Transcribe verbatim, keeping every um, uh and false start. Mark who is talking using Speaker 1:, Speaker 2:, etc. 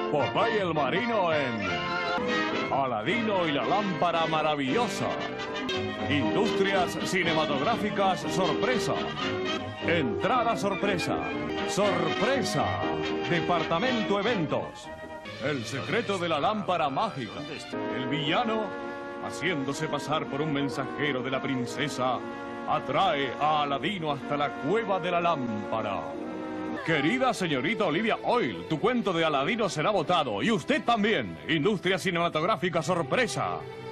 Speaker 1: Popeye el Marino en Aladino y la lámpara maravillosa. Industrias cinematográficas sorpresa. Entrada sorpresa. Sorpresa. Departamento Eventos. El secreto de la lámpara mágica. El villano, haciéndose pasar por un mensajero de la princesa, atrae a Aladino hasta la cueva de la lámpara. Querida señorita Olivia Oil, tu cuento de Aladino será votado. Y usted también. Industria cinematográfica sorpresa.